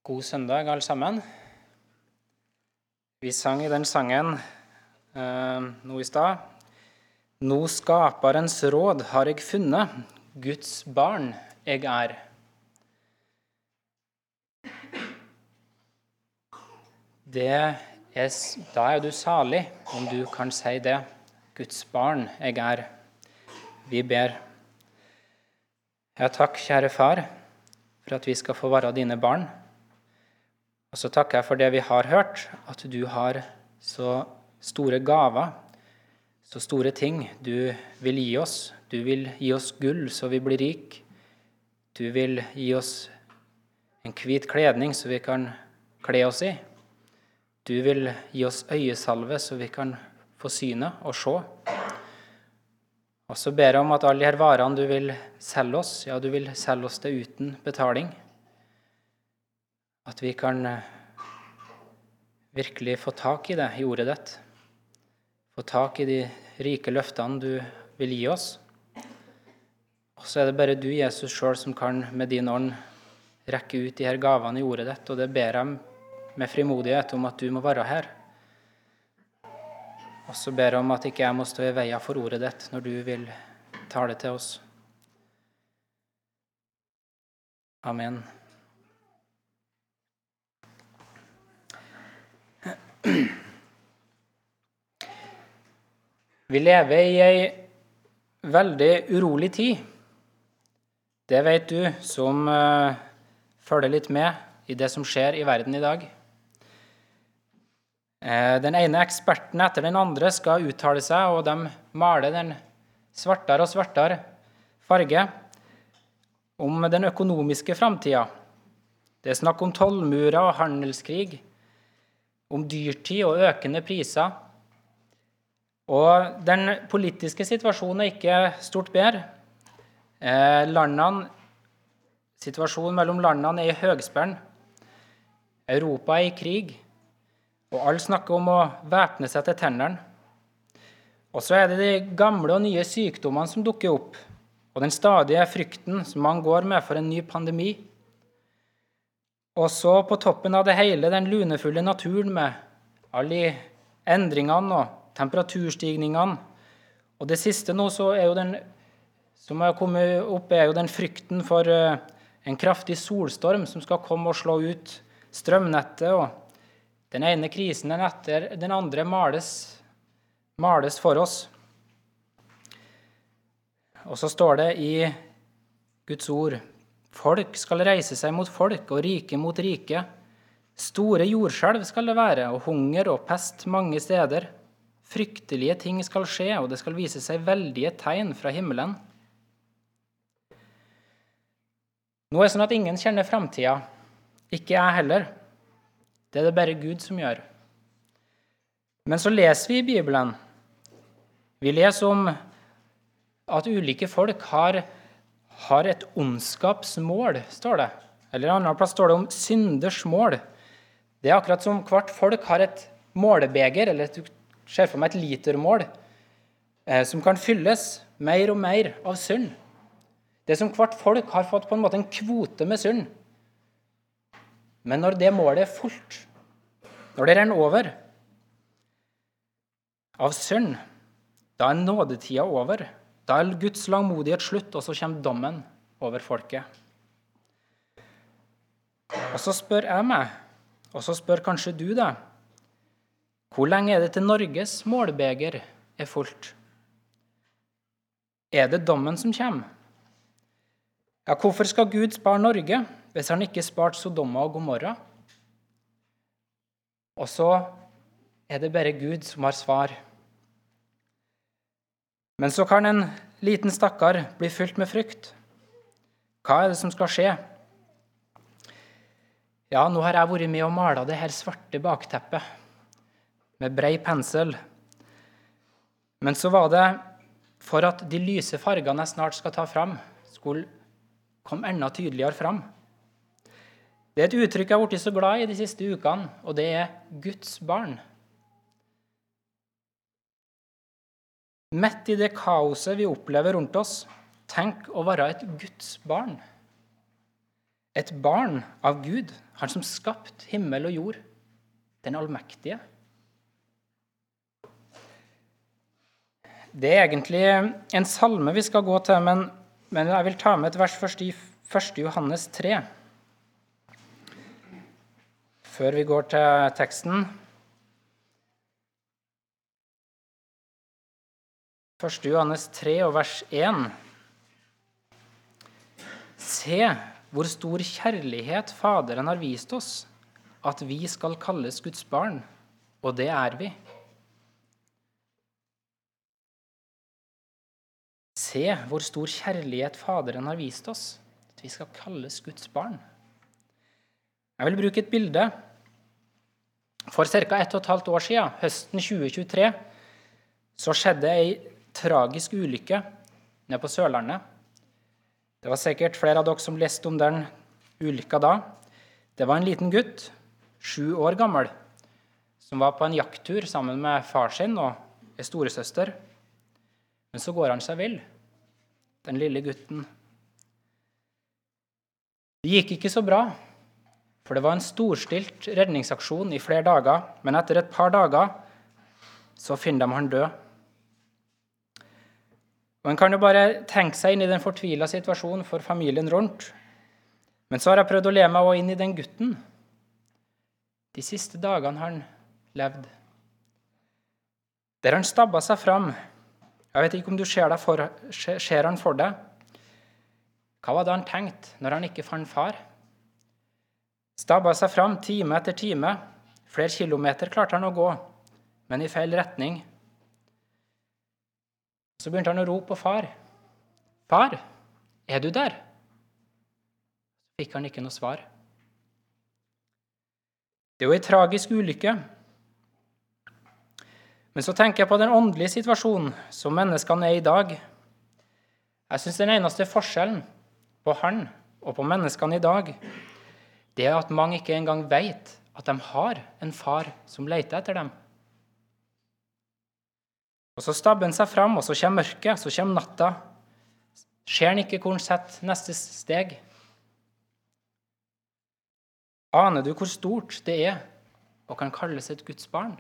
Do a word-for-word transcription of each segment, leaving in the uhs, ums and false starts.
God søndag, alle sammen. Vi sang i den sangen eh, nå i stad. Nå skaperens råd har jeg funnet, Guds barn jeg er. Det er, da er du salig om du kan si det, Guds barn jeg er. Vi ber. Ja, takk, kjære far, for at vi skal få være dine barn. Og så takker jeg for det vi har hørt, at du har så store gaver, så store ting du vil gi oss. Du vil gi oss gull så vi blir rik. Du vil gi oss en hvit kledning så vi kan kle oss i. Du vil gi oss øyesalve så vi kan få syne og se. Og så ber jeg om at alle de her varene du vil selge oss, ja, du vil selge oss det uten betaling. At vi kan virkelig få tak i det i ordet ditt. Få tak i de rike løftene du vil gi oss. Og så er det bare du, Jesus, selv som kan med din ånd rekke ut de her gavene i ordet ditt. Og det ber jeg med frimodighet om at du må være her. Og så ber jeg om at ikke jeg må stå i veien for ordet ditt når du vil tale til oss. Amen. Vi lever i en veldig urolig tid. Det vet du som uh, følger litt med i det som skjer i verden i dag. Uh, den ene eksperten etter den andre skal uttale seg, og de maler den svartere og svartere farge om den økonomiske fremtiden. Det er snakk om tollmurer og handelskrig, om dyrtid og økende priser. Og den politiske situasjonen er ikke stort bedre. Eh, landene, situasjonen mellom landene er i høgspenn. Europa er i krig, og alle snakker om å væpne seg til tennene. Og så er det de gamle og nye sykdommene som dukker opp, og den stadige frykten som man går med for en ny pandemi. Og så på toppen av det hele den lunefulle naturen med alle endringene og temperaturstigningene. Og det siste nå så er jo den, som har kommet opp, er jo den frykten for en kraftig solstorm som skal komme og slå ut strømnettet. Og den ene krisen etter den andre males, males for oss. Og så står det i Guds ord: folk skal reise seg mot folk, og rike mot rike. Store jordskjelv skal det være, og hunger og pest mange steder. Fryktelige ting skal skje, og det skal vise seg veldige tegn fra himmelen. Nå er det sånn at ingen kjenner fremtiden. Ikke jeg heller. Det er det bare Gud som gjør. Men så leser vi i Bibelen. Vi leser om at ulike folk har har et ondskapsmål, står det. Eller en annen plass står det om synders mål. Det er akkurat som hvert folk har et målebeger, eller du ser for meg et litermål, eh, som kan fylles mer og mer av synd. Det er som hvert folk har fått på en måte en kvote med synd. Men når det målet er fullt, når det renner over av synd, da er nådetida over. Da er Guds langmodighet slutt, og så kommer dommen over folket. Og så spør jeg meg, og så spør kanskje du da, hvor lenge er det til Norges målbeger er fullt? Er det dommen som kommer? Ja, hvorfor skal Gud spare Norge hvis han ikke sparte Sodoma og Gomorra? Og så er det bare Gud som har svar. Men så kan en liten stakkar bli fylt med frykt. Hva er det som skal skje? Ja, nå har jeg vært med og malet det her svarte bakteppet med brei pensel. Men så var det for at de lyse fargene jeg snart skal ta fram, skulle komme enda tydeligere fram. Det er et uttrykk jeg har blitt så glad i de siste ukene, og det er Guds barn. Midt i det kaoset vi opplever rundt oss, tenk å være et Guds barn. et barn av Gud, han som skapt himmel og jord, den allmektige. Det er egentlig en salme vi skal gå til, men, men jeg vil ta med et vers først i første Johannes tre. Før vi går til teksten. første Johannes tre og vers én. Se hvor stor kjærlighet Faderen har vist oss, at vi skal kalles Guds barn, og det er vi. Se hvor stor kjærlighet Faderen har vist oss, at vi skal kalles Guds barn. Jeg vil bruke et bilde. For ca. ett og et halvt år siden, høsten tjue tjuetre, så skjedde en tragisk ulykke nede på Sørlandet. Det var sikkert flere av dere som leste om den ulykka da. Det var en liten gutt, sju år gammel, som var på en jakttur sammen med far sin og en storesøster. Men så går han seg vill, den lille gutten. Det gikk ikke så bra, for det var en storstilt redningsaksjon i flere dager, men etter et par dager så finner de han død. Og en kan jo bare tenke seg inn i den fortvilet situasjonen for familien rundt. Men så har jeg prøvd å leve meg også inn i den gutten. De siste dagene han levde. Der han stabbet seg fram. Jeg vet ikke om du ser, deg for, ser han for deg. Hva var det han tenkte når han ikke fant far? Stabbet seg fram time etter time. Flere kilometer klarte han å gå, men i feil retning. Så begynte han å rope på far. Far, er du der? Så fikk han ikke noe svar. Det er jo en tragisk ulykke. Men så tenker jeg på den åndelige situasjonen som menneskene er i dag. Jeg synes den eneste forskjellen på han og på menneskene i dag, det er at mange ikke engang vet at de har en far som leter etter dem. Og så stabber han seg fram, og så kommer mørket, så kommer natta. Ser han ikke hvor han setter neste steg? Aner du hvor stort det er og kan kalles et Guds barn?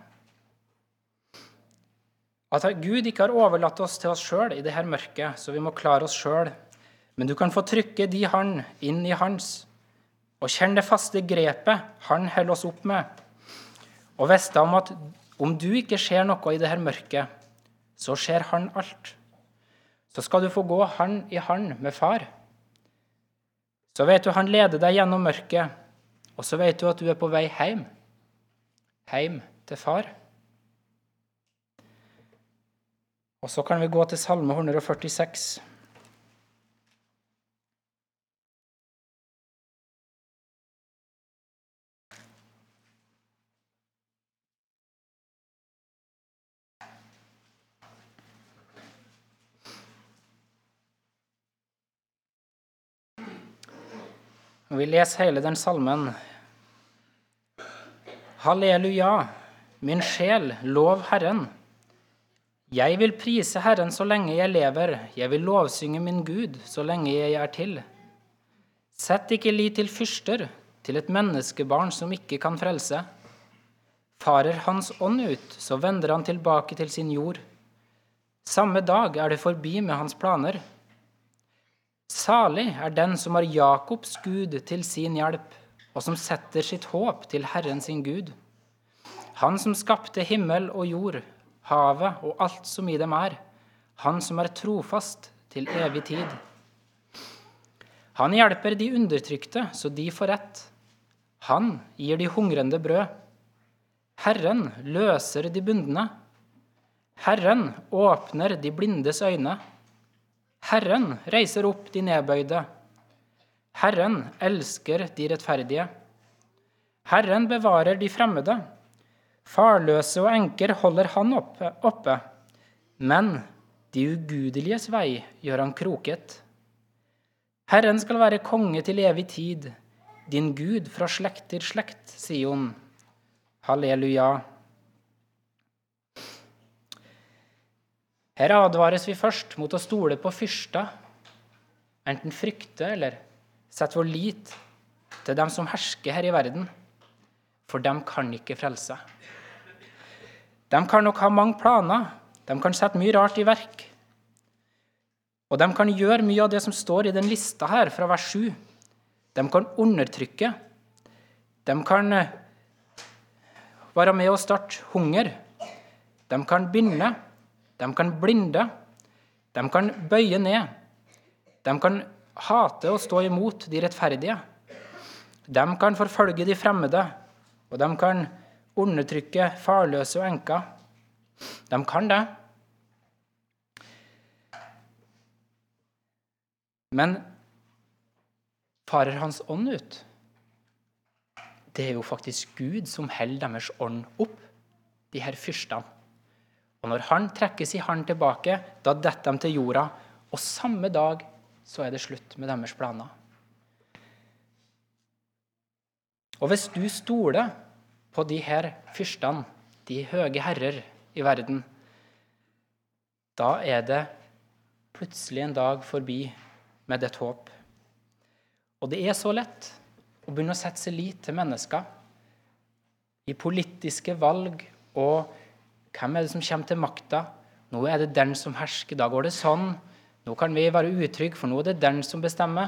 At Gud ikke har overlatt oss til oss selv i det her mørket, så vi må klare oss selv. Men du kan få trykke de han inn i hans, og kjenne det faste grepet han holder oss opp med. Og vite om at om du ikke ser noe i det her mørket, så ser han alt. Så skal du få gå hand i hand med far. Så vet du han leder deg gjennom mørket, og så vet du at du er på vei hjem. Hjem til far. Og så kan vi gå til Salme ett hundre førtiseks. Og vi leser hele den salmen. Halleluja, min sjel, lov Herren. Jeg vil prise Herren så lenge jeg lever. Jeg vil lovsynge min Gud så lenge jeg er til. Sett ikke lit til fyrster, til et menneskebarn som ikke kan frelse. Farer hans ånd ut, så vender han tilbake til sin jord. Samme dag er det forbi med hans planer. Salig er den som har Jakobs Gud til sin hjelp, og som setter sitt håp til Herren sin Gud. Han som skapte himmel og jord, havet og alt som i dem er. Han som er trofast til evig tid. Han hjelper de undertrykte, så de får rett. Han gir de hungrende brød. Herren løser de bundne. Herren åpner de blindes øyne. Herren reiser opp de nedbøyde. Herren elsker de rettferdige. Herren bevarer de fremmede. Farløse og enker holder han oppe, oppe. Men de ugudeliges vei gjør han kroket. Herren skal være konge til evig tid. Din Gud fra slekt til slekt, Sion. Halleluja. Her advares vi først mot å stole på fyrster, enten frykte eller sette vår lit til dem som hersker her i verden, for de kan ikke frelse. De kan nok ha mange planer, de kan sette mye rart i verk, og de kan gjøre mye av det som står i den lista her fra vers sju. De kan undertrykke, de kan være med å starte hunger, de kan binde, de kan blinde, de kan bøye ned, de kan hate og stå imot de rettferdige, de kan forfølge de fremmede, og de kan undertrykke farløse og enker. De kan det. Men farer hans ånd ut? Det er jo faktisk Gud som holder deres ånd opp, de her fyrstene. Og når han trekker sin hånd tilbake, da detter de til jorda, og samme dag så er det slutt med deres planer. Og hvis du stoler på de her fyrstene, de høye herrer i verden, da er det plutselig en dag forbi med ditt håp. Og det er så lett å begynne å sette seg lit til mennesker i politiske valg, og hvem er det som kommer til makta? Nå er det den som hersker, da går det sånn. Nå kan vi være utrygge, for nå er det den som bestemmer.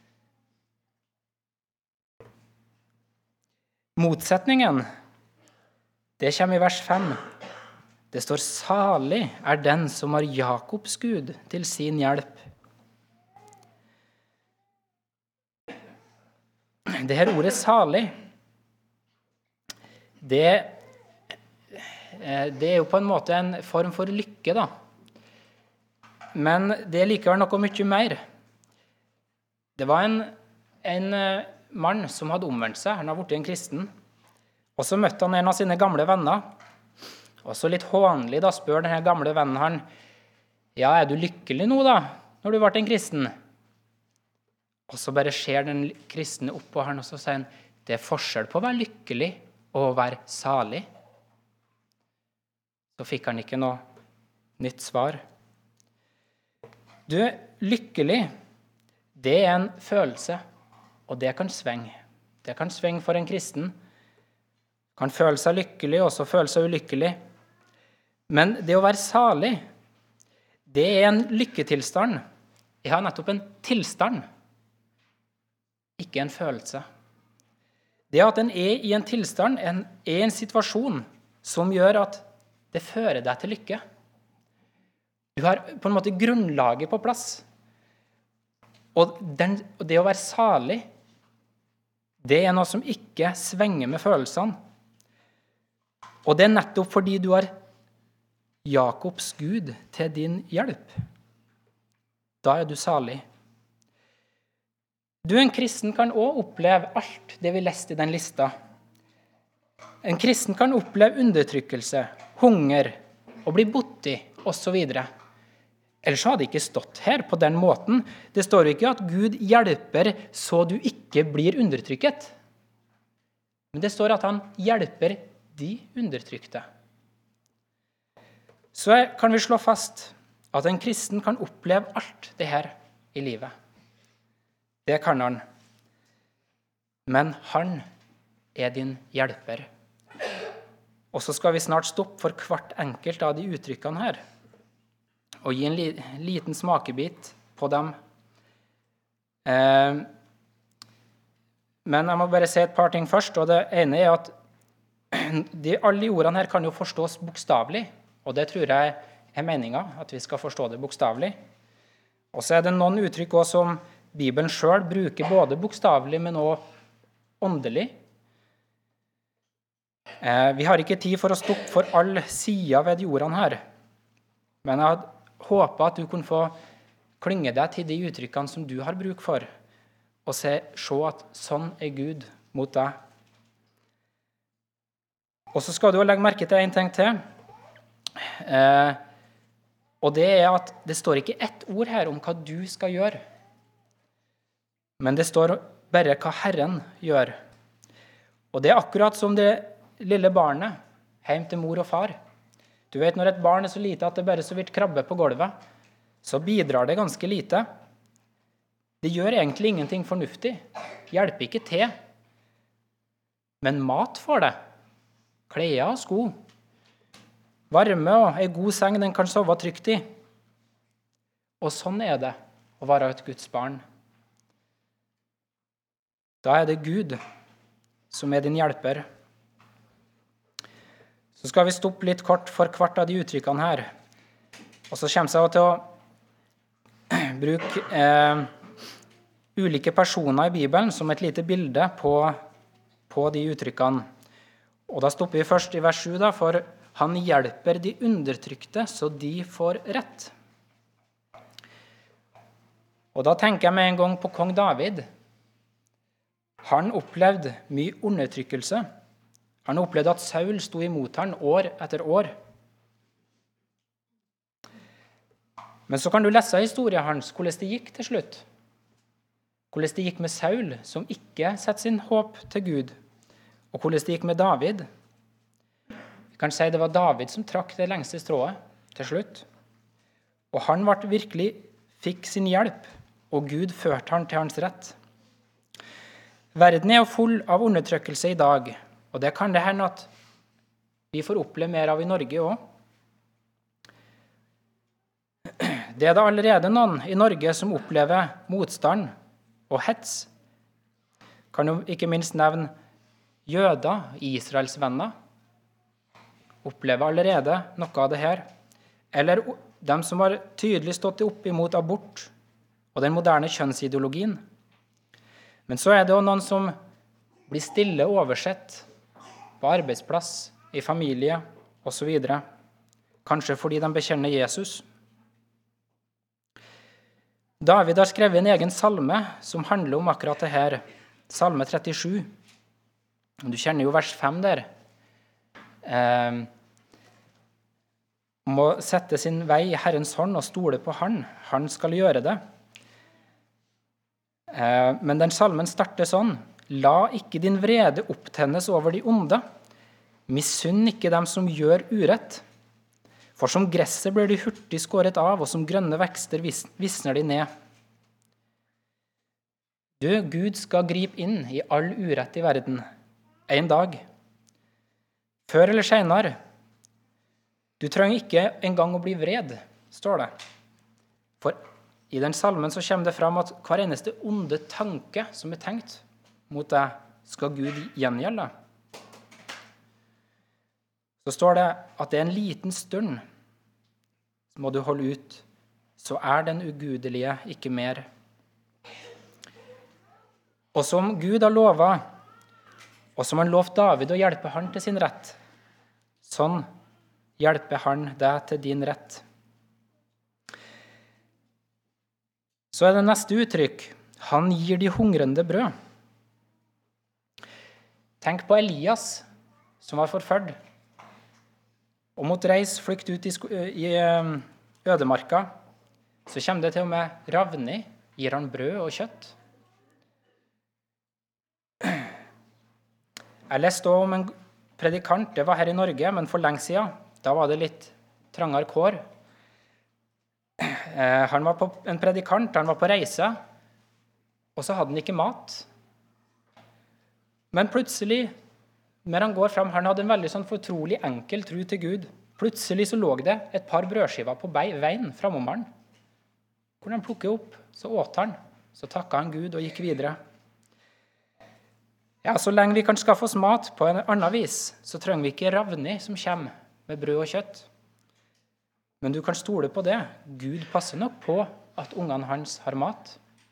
Motsetningen, det kommer i vers fem. Det står, salig er den som har Jakobs Gud til sin hjelp. Det her ordet salig, det, det er jo på en måte en form for lykke, da. Men det er likevel noe mye mer. Det var en, en mann som hadde omvendt seg, han har vært en kristen, og så møtte han en av sine gamle venner, og så litt hånlig da spør denne gamle vennen han, ja, er du lykkelig nå da, når du ble en kristen? Og så bare ser den kristne opp på han, og så sier han, det er forskjell på å være lykkelig og å være salig. Så fikk han ikke noe nytt svar. Du, lykkelig, det er en følelse, og det kan svenge. Det kan svenge for en kristen. Kan føle seg lykkelig, og så føle seg ulykkelig. Men det å være salig, det er en lykketilstand. Jeg har nettopp en tilstand, ikke en følelse. Det at en er i en tilstand, en er i en situasjon som gjør at det fører deg til lykke. Du har på en måte grunnlaget på plass. Og, den, og det å være salig, det er noe som ikke svenger med følelsene. Og det er nettopp fordi du har Jakobs Gud til din hjelp. Da er du salig. Du, en kristen kan også oppleve alt det vi leste i den lista. En kristen kan oppleve undertrykkelse, hunger, og bli bodd i, og så videre. Ellers hadde det ikke stått her på den måten. Det står jo ikke at Gud hjelper så du ikke blir undertrykket. Men det står at han hjelper de undertrykte. Så kan vi slå fast at en kristen kan oppleve alt det her i livet. Det kan han. Men han er din hjelper. Og så skal vi snart stoppe for hvert enkelt av de uttrykkene her, og gi en li, liten smakebit på dem. Eh, men jeg må bare si et par ting først, og det ene er at de, alle de ordene her kan jo forstås bokstavelig, og det tror jeg er meningen, at vi skal forstå det bokstavelig. Og så er det noen uttrykk også som Bibelen selv bruker både bokstavelig, men også åndelig. Eh, vi har ikke tid for å stoppe for alle sider ved de ordene her, men jeg håper at du kunne få klynge deg til de uttrykkene som du har bruk for, og se, se at sånn er Gud mot deg. Og så skal du legge merke til en ting til, eh, og det er at det står ikke ett ord her om hva du skal gjøre, men det står bare hva Herren gjør. Og det er akkurat som det lille barnet hjem til mor og far. Du vet, når et barn er så lite at det bare så vidt krabber på gulvet, så bidrar det ganske lite. Det gjør egentlig ingenting fornuftig, hjelper ikke til. Men mat får det, klær og sko, varme og en god seng den kan sove trygt i. Og sånn er det å være et Guds barn. Da er det Gud som er din hjelper. Så skal vi stoppe litt kort for hvert av de uttrykkene her. Og så kommer jeg til å bruke eh, ulike personer i Bibelen som et lite bilde på, på de uttrykkene. Og da stopper vi først i vers sju, da, for han hjelper de undertrykte så de får rett. Og da tenker jeg med en gang på kong David. Han opplevde mye undertrykkelse. Han opplevde at Saul sto imot han år etter år. Men så kan du lese historien hans, hvordan det gikk til slutt. Hvordan det gikk med Saul, som ikke setter sin håp til Gud. Og hvordan det gikk med David. Vi kan si det var David som trakk det lengste strået til slutt. Og han ble virkelig, fikk sin hjelp, og Gud førte han til hans rett. Verden er jo full av undertrykkelse i dag, og det kan det hende at vi får oppleve mer av i Norge også. Det er det allerede noen i Norge som opplever motstand og hets. Kan jo ikke minst nevne jøder, Israels venner, opplever allerede noe av det her. Eller dem som har tydelig stått opp imot abort og den moderne kjønnsideologien. Men så er det også noen som blir stille oversett på arbeidsplass, i familie og så videre. Kanskje fordi de bekjenner Jesus. David har skrevet en egen salme som handler om akkurat det her. Salme trettisju. Du kjenner jo vers fem der. Eh, må sette sin vei i Herrens hånd og stole på han. Han skal gjøre det. Eh, men den salmen starter sånn. La ikke din vrede opptennes over de onde. Misunn ikke dem som gjør urett. For som gresset blir de hurtig skåret av, og som grønne vekster visner de ned. Du, Gud skal gripe inn i all urett i verden, en dag. Før eller senere. Du trenger ikke engang å bli vred, står det. For i den salmen så kommer det fram at hver eneste onde tanke som er tenkt mot deg, skal Gud gjengjelde. Så står det at det er en liten stund, så må du holde ut, så er den ugudelige ikke mer. Og som Gud har lovet, og som han lovt David å hjelpe han til sin rett, sånn hjelper han deg til din rett. Så er det neste uttrykk, han gir de hungrende brød. Tenk på Elias, som var forført, og mot reis flykt ut i, i ødemarka, så kommer det til og med Ravni, gir han brød og kjøtt. Jeg leste også om en predikant, det var her i Norge, men for lenge siden, da var det litt trangere kår. Han var på, en predikant, han var på reise, og så hadde han ikke mat. Men plutselig, når han går frem, han hadde en veldig sånn fortrolig enkel tro til Gud. Plutselig så lå det et par brødskiver på veien framom han. Hvor han plukket opp, så åt han, så takket han Gud og gikk videre. Ja, så lenge vi kan skaffe oss mat på en annen vis, så trenger vi ikke Ravni som kommer med brød og kjøtt. Men du kan stole på det. Gud passer nok på at ungene hans har mat.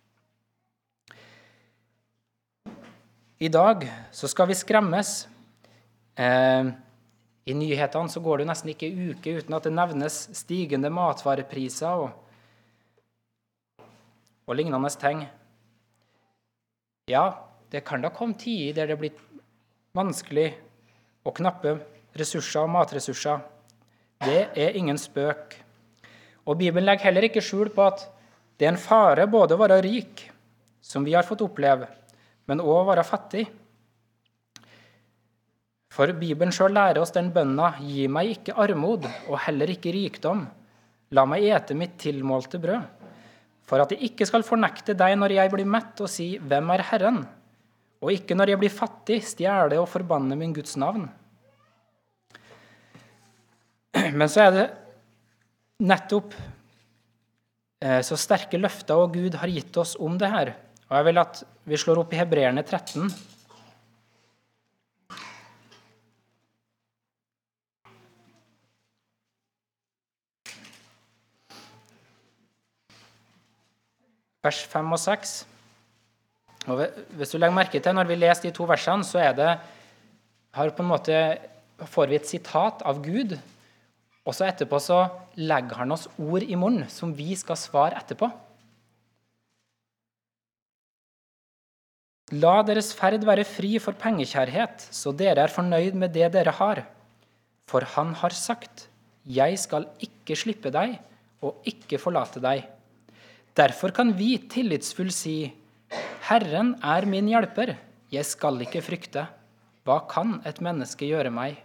I dag så skal vi skremmes. Eh, I nyhetene så går det nesten ikke en uke uten at det nevnes stigende matvarepriser og, og lignende ting. Ja, det kan da komme tider der det blir vanskelig og knappe ressurser og matressurser. Det er ingen spøk. Og Bibelen legger heller ikke skjul på at det er en fare både å være rik, som vi har fått oppleve, men også å være fattig. For Bibelen selv lærer oss den bønna, gi meg ikke armod, og heller ikke rikdom. La meg ete mitt tilmålte brød. for at jeg ikke skal fornekte deg når jeg blir mett og si, hvem er Herren? Og ikke når jeg blir fattig, stjele og forbanne min Guds navn. Men så er det nettopp eh, så sterke løfter og Gud har gitt oss om det her. Og jeg vil at vi slår opp i Hebreerne tretten. Vers fem og seks. Og hvis du legger merke til, når vi leser de to versene, så er det, har på en måte, får vi et sitat av Gud, og så etterpå så legger han oss ord i munnen som vi skal svare etterpå. La deres ferd være fri for pengekjærhet, så dere er fornøyd med det dere har. For han har sagt, jeg skal ikke slippe deg og ikke forlate deg. Derfor kan vi tillitsfull si, Herren er min hjelper, jeg skal ikke frykte. Hva kan et menneske gjøre meg?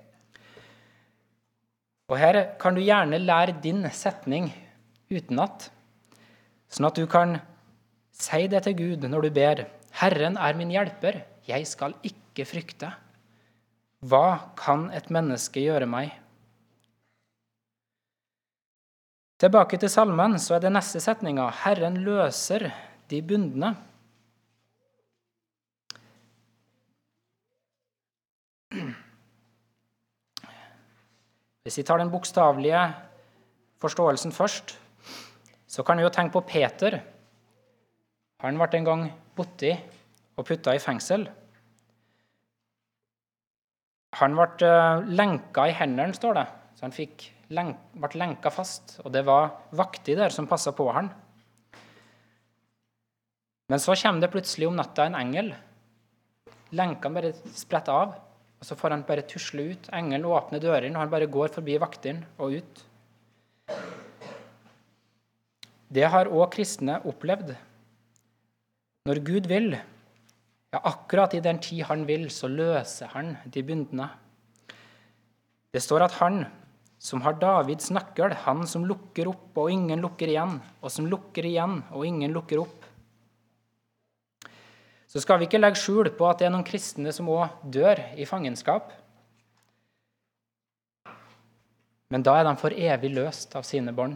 Og her kan du gjerne lære din setning utenat, sånn at du kan si det til Gud når du ber, Herren er min hjelper, jeg skal ikke frykte. Hva kan et menneske gjøre meg? Tilbake til salmen, så er det neste setninga. Herren løser de bundne. Hvis vi tar den bokstavelige forståelsen først, så kan vi jo tenke på Peter. Han ble en gang borti og putta i fengsel. Han ble lenka i hendene, står det. Så han fikk Lenk, ble lenka fast, og det var vaktig der som passet på han. Men så kommer det plutselig om natta en engel. Lenkene bare spretter av, og så får han bare tusle ut. Engelen åpner døren, og han bare går forbi vakteren og ut. Det har også kristne opplevd. Når Gud vil, ja, akkurat i den tid han vil, så løser han de bundne. Det står at han som har Davids nøkkel, han som lukker opp og ingen lukker igjen, og som lukker igjen og ingen lukker opp. Så skal vi ikke legge skjul på at det er noen kristne som også dør i fangenskap. Men da er de for evig løst av sine bånd.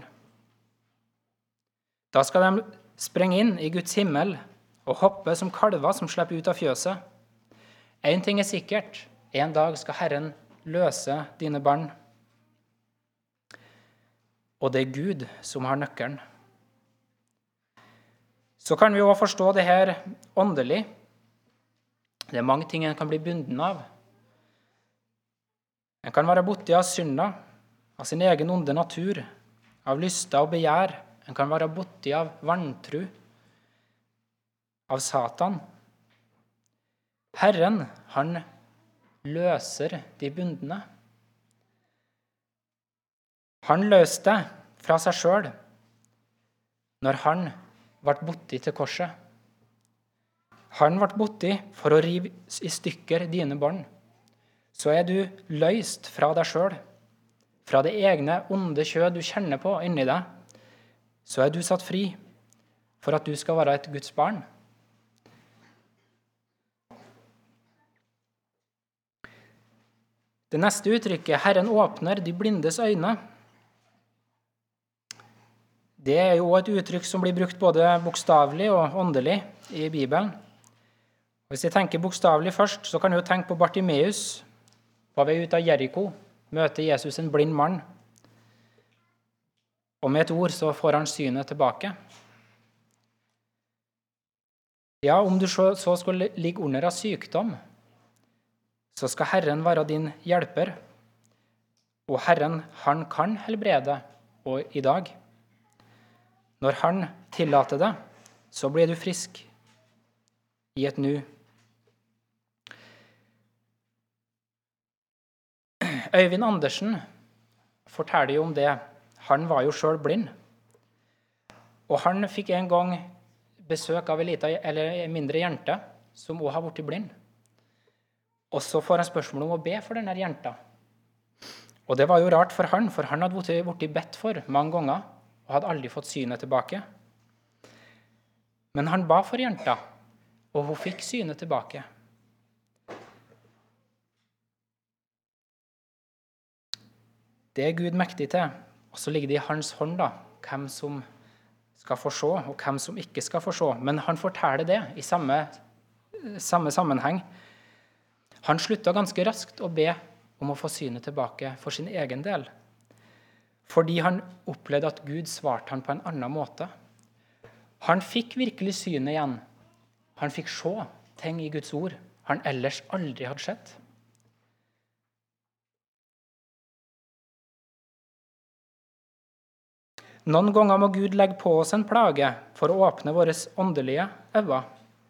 Da skal de sprenge inn i Guds himmel og hoppe som kalver som slipper ut av fjøset. En ting er sikkert, en dag skal Herren løse dine barn. Og det er Gud som har nøkkelen. Så kan vi også forstå det her åndelig. Det er mange ting en kan bli bunden av. En kan være borti av synda, av sin egen onde natur, av lyster og begjær. En kan være borti av vantru, av Satan. Herren, han løser de bundne. Han løste fra seg selv når han ble borti til korset. Han ble borti for å rive i stykker dine bånd. Så er du løst fra deg selv, fra det egne onde kjød du kjenner på inni deg. Så er du satt fri for at du skal være et Guds barn. Det neste uttrykket, Herren åpner de blindes øyne. Det er jo et uttrykk som blir brukt både bokstavelig og åndelig i Bibelen. Hvis jeg tenker bokstavelig først, så kan jeg jo tenke på Bartimeus. På vei ut av Jericho møter Jesus en blind mann. Og med et ord så får han synet tilbake. Ja, om du så skulle ligge under av sykdom, så skal Herren være din hjelper. Og Herren, han kan helbrede, og i dag. Når han tillater det, så blir du frisk i et nu. Øyvind Andersen forteller jo om det. Han var jo selv blind. Og han fikk en gang besøk av en, liten, eller en mindre jente som også har vært blind. Og så får han spørsmål om å be for denne jenta. Og det var jo rart for han, for han hadde vært bedt for mange ganger, og hadde aldri fått synet tilbake. Men han ba for jenta, og hun fikk synet tilbake. Det er Gud mektig til, og så ligger det i hans hånd da, hvem som skal få se, og hvem som ikke skal få se. Men han forteller det i samme, samme sammenheng. Han slutta ganske raskt å be om å få synet tilbake for sin egen del, fordi han opplevde at Gud svarte han på en annen måte. Han fikk virkelig synet igjen. Han fikk se ting i Guds ord han ellers aldri hadde sett. Noen ganger må Gud legge på oss en plage for å åpne våre åndelige øyne.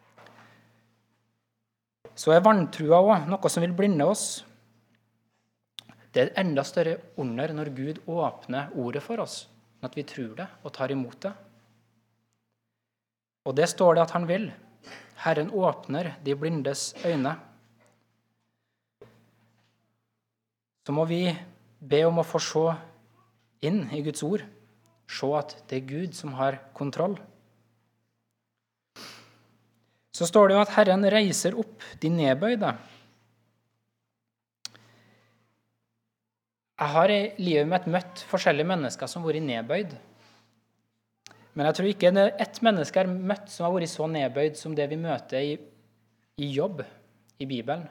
Så er vantrua også noe som vil blinde oss. Det er et enda større under når Gud åpner ordet for oss, at vi tror det og tar imot det. Og det står det at han vil. Herren åpner de blindes øyne. Så må vi be om å få se inn i Guds ord. Se at det er Gud som har kontroll. Så står det jo at Herren reiser opp de nedbøyde. Jeg har i livet mitt møtt forskjellige mennesker som har vært nedbøyd. Men jeg tror ikke det er ett menneske jeg har møtt som har vært så nedbøyd som det vi møter i, i jobb i Bibelen.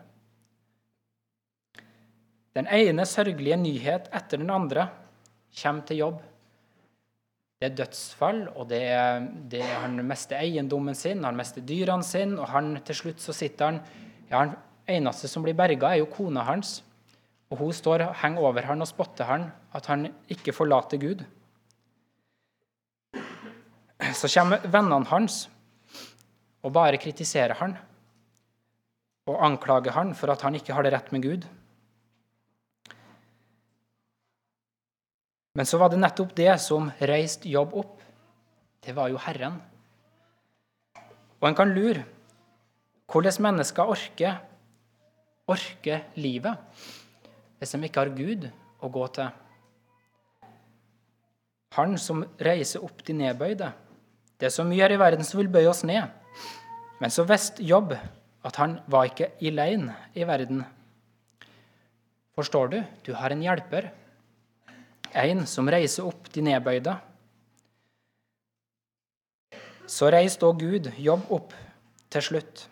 Den ene sørgelige nyhet etter den andre kommer til jobb. Det er dødsfall, og det er, det er han mister eiendommen sin, han mister dyrene sin, og han til slutt så sitter han, ja, han eneste som blir berget er jo kona hans, og hun står og henger over han og spotter han, at han ikke forlater Gud. Så kommer vennene hans og bare kritiserer han, og anklager han for at han ikke har det rett med Gud. Men så var det nettopp det som reiste jobb opp. Det var jo Herren. Og en kan lure hvordan mennesker orker, orker livet hvis de ikke har Gud å gå til. Han som reiser opp de nedbøyde. Det er så mye her i verden som vil bøye oss ned. Men så visste jobb at han var ikke alene i verden. Forstår du? Du har en hjelper. En som reiser opp de nedbøyde. Så reiste også Gud jobb opp til slutt.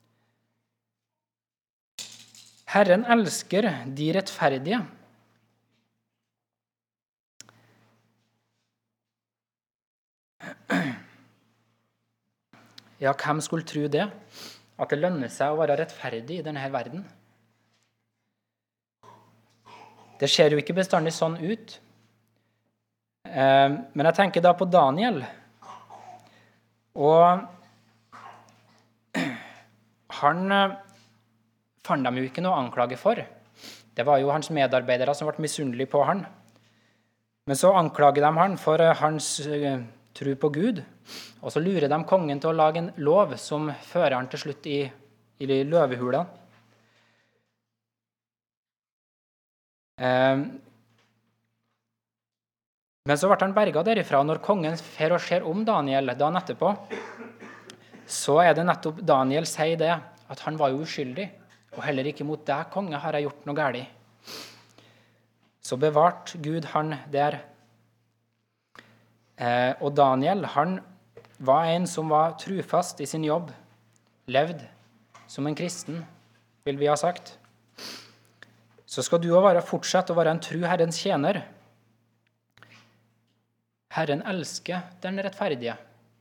Herren elsker de rettferdige. Ja, hvem skulle tro det? At det lønner seg å være rettferdig i denne verden? Det ser jo ikke bestandig sånn ut. Men jeg tenker da på Daniel. Og han fant de jo ikke noe anklage for. Det var jo hans medarbeidere som ble misunnelige på han. Men så anklager de han for hans tro på Gud, og så lurer de kongen til å lage en lov som fører han til slutt i, i løvehula. Men så ble han berget derifra, og når kongen fer og ser om Daniel dagen etterpå, så er det nettopp Daniel sier det, at han var jo uskyldig, og heller ikke mot deg, konge, har jeg gjort noe galt. Så bevart Gud han der. Eh, og Daniel, han var en som var trufast i sin jobb, levd som en kristen, vil vi ha sagt. Så skal du også være, fortsette å være en tru Herrens tjener. Herren elsker den rettferdige.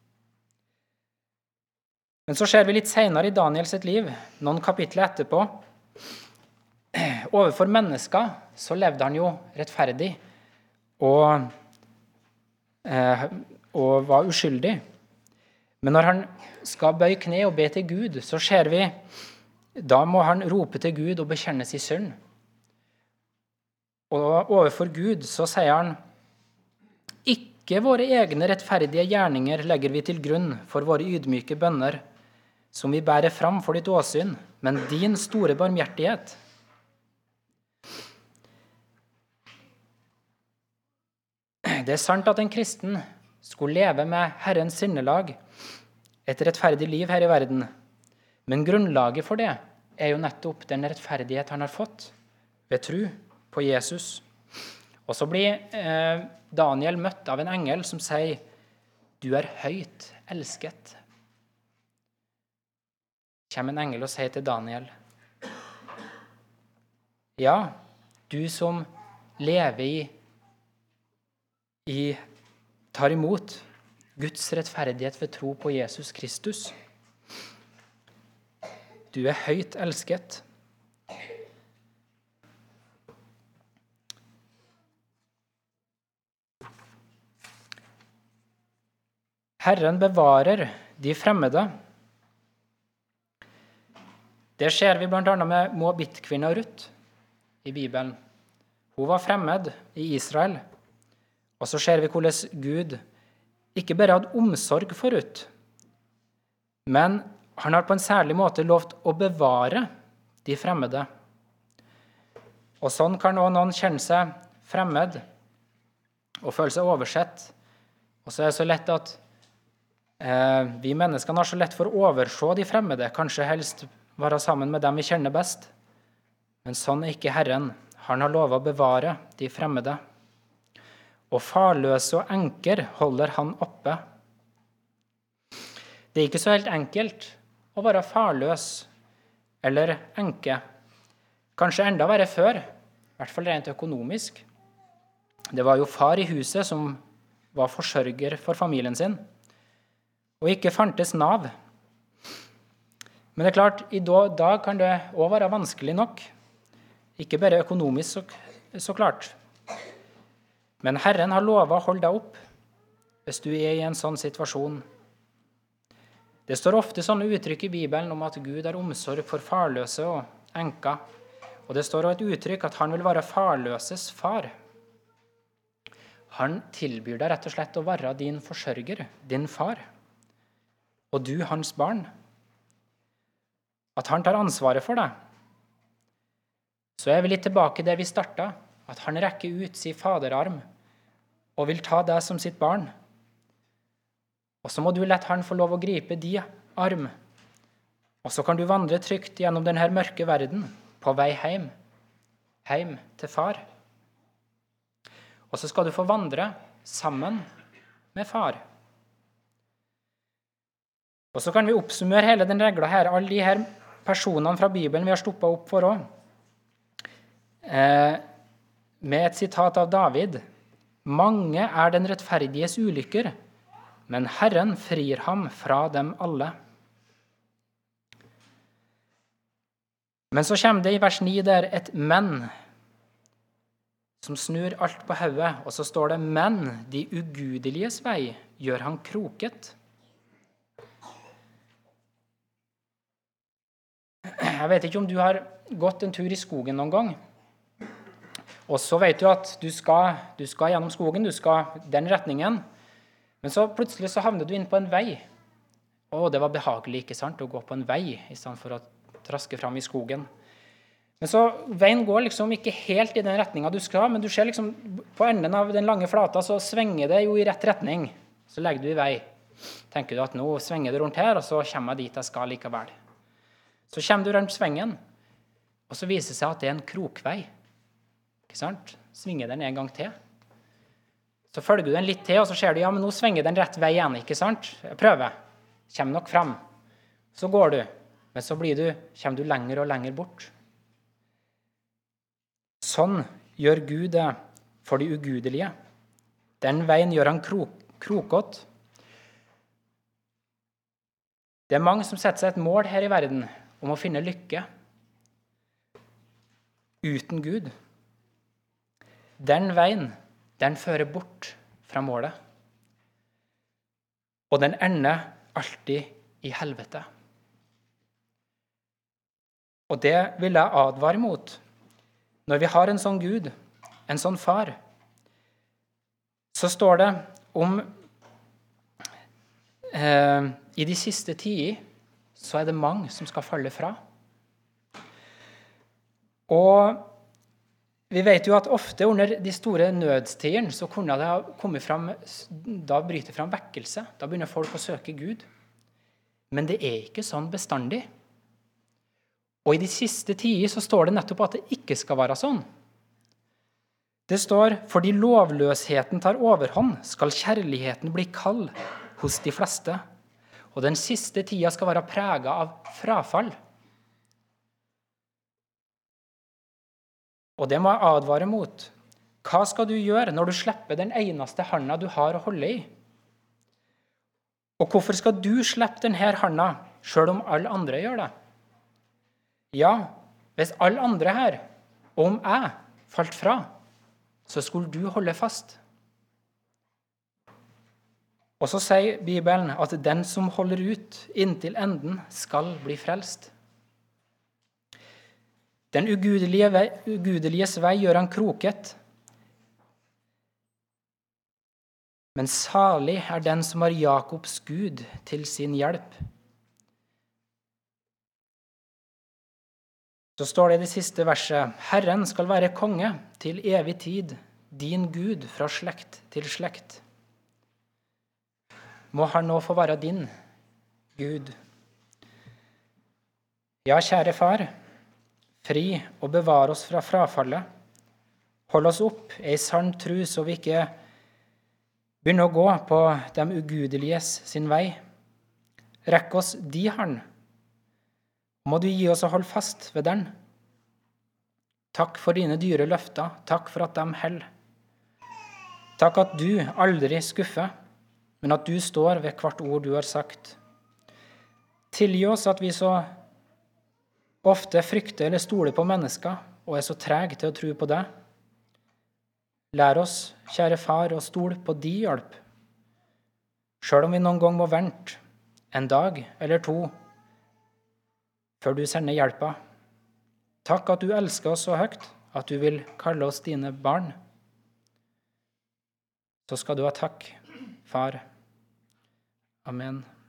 Men så ser vi litt senere i Daniel sitt liv, noen kapitler etterpå, overfor mennesker så levde han jo rettferdig og, eh, og var uskyldig. Men når han skal bøye kne og be til Gud, så ser vi, da må han rope til Gud og bekjenne sin synd. Og overfor Gud så sier han, ikke våre egne rettferdige gjerninger legger vi til grunn for våre ydmyke bønner, som vi bærer fram for ditt åsyn, men din store barmhjertighet. Det er sant at en kristen skulle leve med Herrens sinnelag, et rettferdig liv her i verden. Men grunnlaget for det er jo nettopp den rettferdighet han har fått ved tro på Jesus. Og så blir eh, Daniel møtt av en engel som sier, «Du er høyt elsket.» Kommer en engel og sier til Daniel, «Ja, du som lever i, i tar imot Guds rettferdighet ved tro på Jesus Kristus. Du er høyt elsket.» Herren bevarer de fremmede. Det ser vi blant annet med Moabit-kvinna Ruth i Bibelen. Hun var fremmed i Israel. Og så ser vi hvordan Gud ikke bare hadde omsorg for Ruth, men han har på en særlig måte lovt å bevare de fremmede. Og sånn kan også noen kjenne seg fremmed og føle seg oversett. Og så er det så lett at eh, vi menneskene har så lett for å overse de fremmede, kanskje helst være sammen med dem vi kjenner best. Men sånn er ikke Herren. Han har lovet å bevare de fremmede. Og farløse og enker holder han oppe. Det er ikke så helt enkelt å være farløs eller enke. Kanskje enda verre før, i hvert fall rent økonomisk. Det var jo far i huset som var forsørger for familien sin, og ikke fantes Nav. Men det er klart, i dag kan det også være vanskelig nok. Ikke bare økonomisk, så, så klart. Men Herren har lovet å holde deg opp hvis du er i en sånn situasjon. Det står ofte sånne uttrykk i Bibelen om at Gud har omsorg for farløse og enker. Og det står også et uttrykk at han vil være farløses far. Han tilbyr deg rett og slett å være din forsørger, din far, og du hans barn. At han tar ansvaret for deg. Så er vi litt tilbake der vi startet, at han rekker ut sin faderarm og vil ta deg som sitt barn. Og så må du lette han få lov å gripe din arm. Og så kan du vandre trygt gjennom denne mørke verden på vei hjem, hjem til far. Og så skal du få vandre sammen med far. Og så kan vi oppsummere hele den regla her, alle de her personene fra Bibelen vi har stoppet opp for også. Eh, med et sitat av David. Mange er den rettferdiges ulykker, men Herren frir ham fra dem alle. Men så kommer det i vers ni der et men, som snur alt på hodet, og så står det, men de ugudeliges vei gjør han kroket. Jeg vet ikke om du har gått en tur i skogen noen gang, og så vet du at du skal, du skal gjennom skogen, du skal den retningen, men så plutselig så havner du inn på en vei. Å, det var behagelig, ikke sant, å gå på en vei, i stedet for å traske fram i skogen. Men så veien går liksom ikke helt i den retningen du skal, men du ser liksom på enden av den lange flata, så svinger det jo i rett retning. Så legger du i vei. Tenker du at nå svinger det rundt her, og så kommer jeg dit jeg skal likevel. Så kommer du rundt svengen, og så viser det seg at det er en krokvei. Ikke sant? Svinger den en gang til. Så følger du den litt til, og så ser du, ja, men nå svinger den rett vei igjen, ikke sant? Jeg prøver. Kommer nok frem. Så går du, men så blir du, kommer du lenger og lenger bort. Sånn gjør Gud det for de ugudelige. Den veien gjør han krok, krokott. Det er mange som setter seg et mål her i verden om å finne lykke uten Gud. Den veien, den fører bort fra målet. Og den ender alltid i helvete. Og det vil jeg advare mot. Når vi har en sånn Gud, en sånn far, så står det om eh, i de siste tider så er det mange som skal falle fra. Og vi vet jo at ofte under de store nødstidene så kunne det ha kommet fram, da bryter fram vekkelse. Da begynner folk å søke Gud. Men det er ikke sånn bestandig. Og i de siste tider så står det nettopp at det ikke skal være sånn. Det står, fordi lovløsheten tar overhånd, skal kjærligheten bli kald hos de fleste. Og den siste tida skal være preget av frafall. Og det må jeg advare mot. Hva skal du gjøre når du slipper den eneste handa du har å holde i? Og hvorfor skal du slippe denne handa, selv om alle andre gjør det? Ja, hvis alle andre her, og om jeg, falt fra, så skulle du holde fast. Og så sier Bibelen at den som holder ut inntil enden skal bli frelst. Den ugudelige vei, ugudeliges vei gjør han kroket. Men salig er den som har Jakobs Gud til sin hjelp. Så står det i det siste verset, Herren skal være konge til evig tid, din Gud fra slekt til slekt. Må han nå få være din Gud. Ja, kjære far, fri og bevare oss fra frafallet. Hold oss opp i sann tro, så vi ikke begynner å gå på de ugudeliges sin vei. Rekk oss de hånd. Må du gi oss å holde fast ved den. Takk for dine dyre løfter. Takk for at de held. Takk at du aldri skuffer, men at du står ved hvert ord du har sagt. Tilgi oss at vi så ofte frykter eller stoler på mennesker, og er så treg til å tro på deg. Lær oss, kjære far, å stole på de hjelp, selv om vi noen gang må vente en dag eller to før du sender hjelpa. Takk at du elsker oss så høyt, at du vil kalle oss dine barn. Så skal du ha takk, far. Amen.